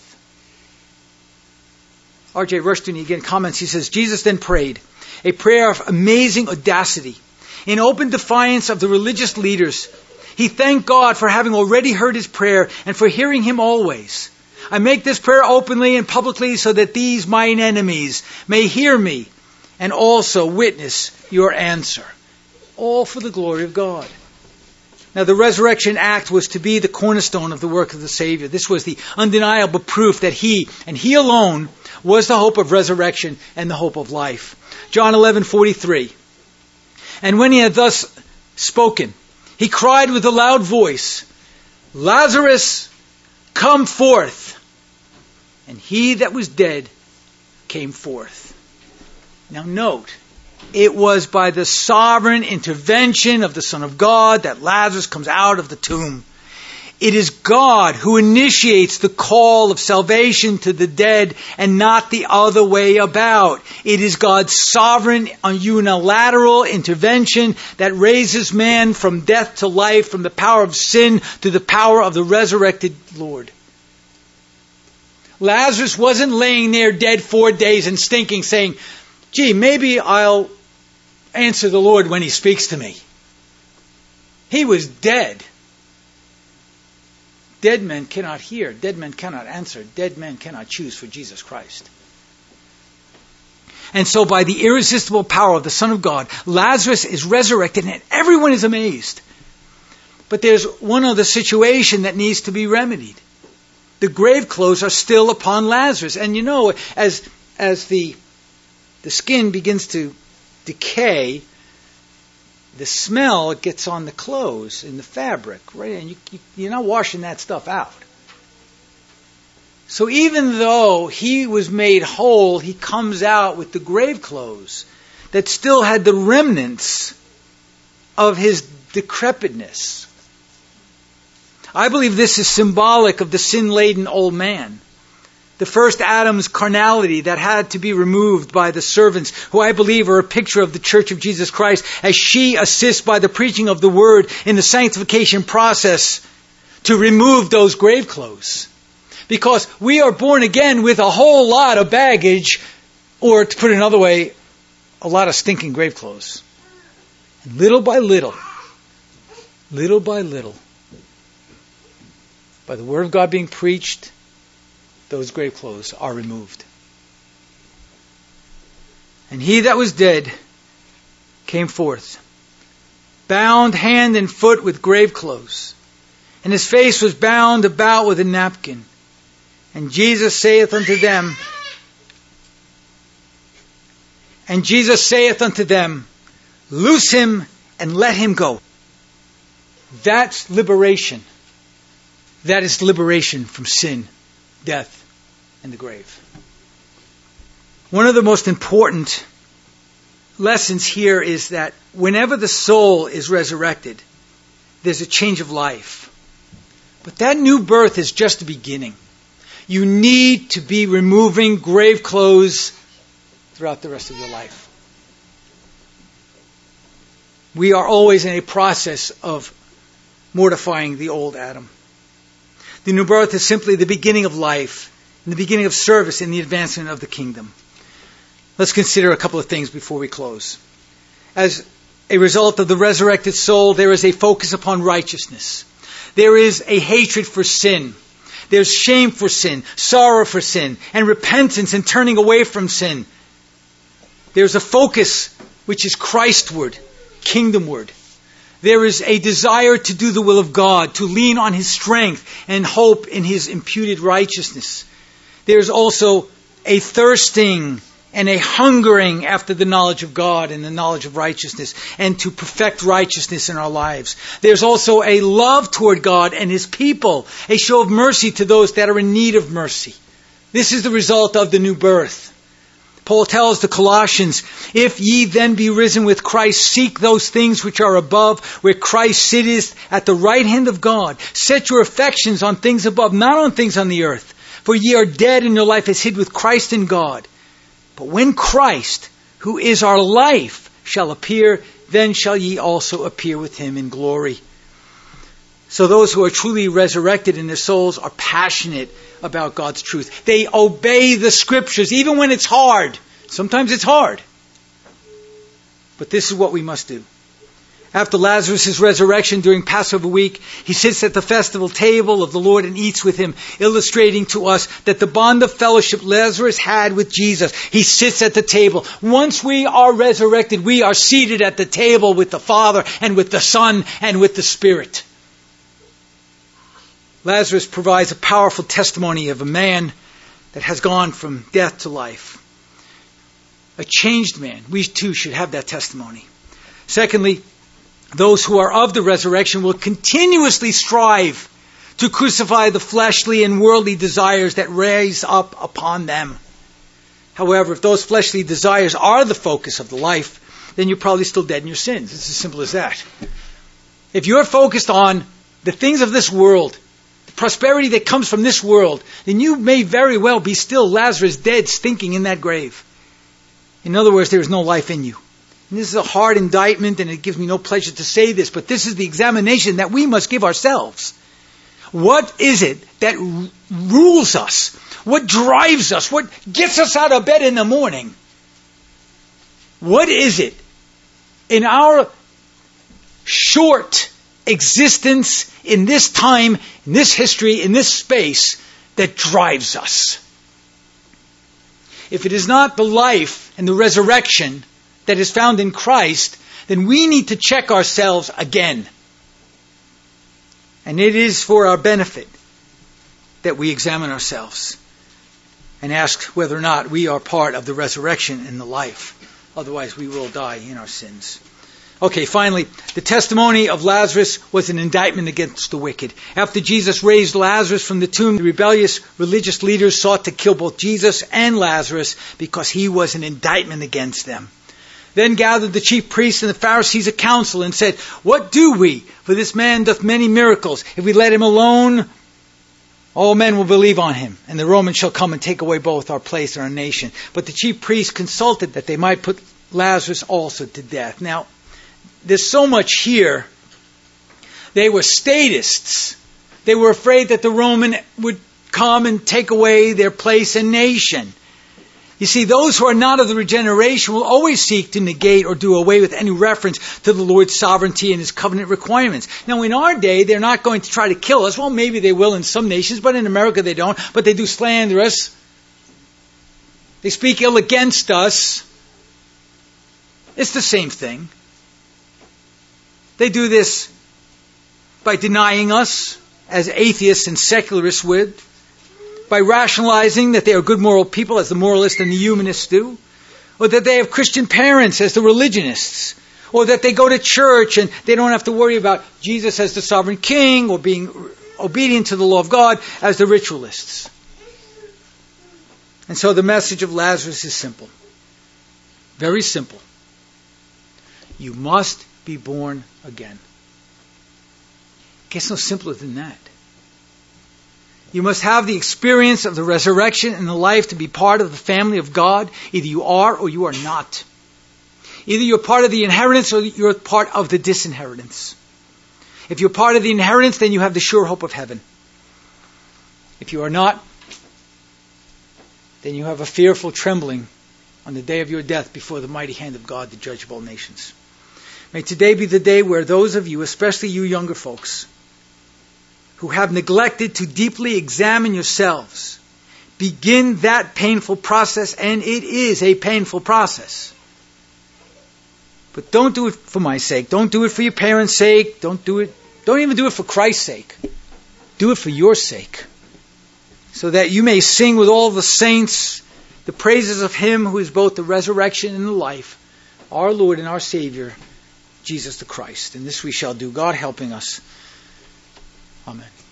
R J Rushton again comments, he says, Jesus then prayed a prayer of amazing audacity. In open defiance of the religious leaders, he thanked God for having already heard his prayer and for hearing him always. I make this prayer openly and publicly so that these mine enemies may hear me and also witness your answer. All for the glory of God. Now the resurrection act was to be the cornerstone of the work of the Savior. This was the undeniable proof that he, and he alone, was the hope of resurrection and the hope of life. John eleven forty-three. And when he had thus spoken, he cried with a loud voice, Lazarus, come forth. And he that was dead came forth. Now note, it was by the sovereign intervention of the Son of God that Lazarus comes out of the tomb. It is God who initiates the call of salvation to the dead and not the other way about. It is God's sovereign unilateral intervention that raises man from death to life, from the power of sin to the power of the resurrected Lord. Lazarus wasn't laying there dead four days and stinking, saying, gee, maybe I'll answer the Lord when He speaks to me. He was dead. Dead men cannot hear. Dead men cannot answer. Dead men cannot choose for Jesus Christ. And so by the irresistible power of the Son of God, Lazarus is resurrected and everyone is amazed. But there's one other situation that needs to be remedied. The grave clothes are still upon Lazarus. And you know, as as the the skin begins to decay, the smell gets on the clothes and the fabric, right? And you, you, you're not washing that stuff out. So even though he was made whole, he comes out with the grave clothes that still had the remnants of his decrepitness. I believe this is symbolic of the sin-laden old man. The first Adam's carnality that had to be removed by the servants, who I believe are a picture of the Church of Jesus Christ, as she assists by the preaching of the Word in the sanctification process to remove those grave clothes. Because we are born again with a whole lot of baggage, or to put it another way, a lot of stinking grave clothes. And little by little, little by little, by the Word of God being preached, those grave clothes are removed. And he that was dead came forth, bound hand and foot with grave clothes, and his face was bound about with a napkin. And Jesus saith unto them, and Jesus saith unto them, loose him and let him go. That's liberation. That is liberation from sin, death, and the grave. One of the most important lessons here is that whenever the soul is resurrected, there's a change of life. But that new birth is just the beginning. You need to be removing grave clothes throughout the rest of your life. We are always in a process of mortifying the old Adam. The new birth is simply the beginning of life, and the beginning of service in the advancement of the kingdom. Let's consider a couple of things before we close. As a result of the resurrected soul, there is a focus upon righteousness. There is a hatred for sin. There's shame for sin, sorrow for sin, and repentance and turning away from sin. There's a focus which is Christward, kingdomward. There is a desire to do the will of God, to lean on His strength and hope in His imputed righteousness. There's also a thirsting and a hungering after the knowledge of God and the knowledge of righteousness, and to perfect righteousness in our lives. There's also a love toward God and His people, a show of mercy to those that are in need of mercy. This is the result of the new birth. Paul tells the Colossians, if ye then be risen with Christ, seek those things which are above, where Christ sitteth at the right hand of God. Set your affections on things above, not on things on the earth. For ye are dead, and your life is hid with Christ in God. But when Christ, who is our life, shall appear, then shall ye also appear with Him in glory. So those who are truly resurrected in their souls are passionate about God's truth. They obey the Scriptures, even when it's hard. Sometimes it's hard. But this is what we must do. After Lazarus' resurrection during Passover week, he sits at the festival table of the Lord and eats with Him, illustrating to us that the bond of fellowship Lazarus had with Jesus, he sits at the table. Once we are resurrected, we are seated at the table with the Father and with the Son and with the Spirit. Lazarus provides a powerful testimony of a man that has gone from death to life. A changed man. We too should have that testimony. Secondly, those who are of the resurrection will continuously strive to crucify the fleshly and worldly desires that rise up upon them. However, if those fleshly desires are the focus of the life, then you're probably still dead in your sins. It's as simple as that. If you're focused on the things of this world, the prosperity that comes from this world, then you may very well be still Lazarus dead, stinking in that grave. In other words, there is no life in you. And this is a hard indictment, and it gives me no pleasure to say this, but this is the examination that we must give ourselves. What is it that r- rules us? What drives us? What gets us out of bed in the morning? What is it in our short existence in this time, in this history, in this space that drives us? If it is not the life and the resurrection that is found in Christ, then we need to check ourselves again. And it is for our benefit that we examine ourselves and ask whether or not we are part of the resurrection and the life. Otherwise, we will die in our sins. Okay, finally, the testimony of Lazarus was an indictment against the wicked. After Jesus raised Lazarus from the tomb, the rebellious religious leaders sought to kill both Jesus and Lazarus because he was an indictment against them. Then gathered the chief priests and the Pharisees a council and said, "What do we? For this man doth many miracles. If we let him alone, all men will believe on him, and the Romans shall come and take away both our place and our nation." But the chief priests consulted that they might put Lazarus also to death. Now, there's so much here. They were statists. They were afraid that the Roman would come and take away their place and nation. You see, those who are not of the regeneration will always seek to negate or do away with any reference to the Lord's sovereignty and His covenant requirements. Now, in our day, they're not going to try to kill us. Well, maybe they will in some nations, but in America they don't. But they do slander us. They speak ill against us. It's the same thing. They do this by denying us, as atheists and secularists would, by rationalizing that they are good moral people, as the moralists and the humanists do, or that they have Christian parents, as the religionists, or that they go to church and they don't have to worry about Jesus as the sovereign king or being obedient to the law of God, as the ritualists. And so the message of Lazarus is simple. Very simple. You must be born again. It gets no simpler than that. You must have the experience of the resurrection and the life to be part of the family of God. Either you are or you are not. Either you're part of the inheritance or you're part of the disinheritance. If you're part of the inheritance, then you have the sure hope of heaven. If you are not, then you have a fearful trembling on the day of your death before the mighty hand of God, the judge of all nations. May today be the day where those of you, especially you younger folks, who have neglected to deeply examine yourselves, begin that painful process, and it is a painful process. But don't do it for my sake. Don't do it for your parents' sake. Don't do it. Don't even do it for Christ's sake. Do it for your sake, so that you may sing with all the saints the praises of Him who is both the resurrection and the life, our Lord and our Savior, Jesus the Christ. And this we shall do, God helping us. Amen.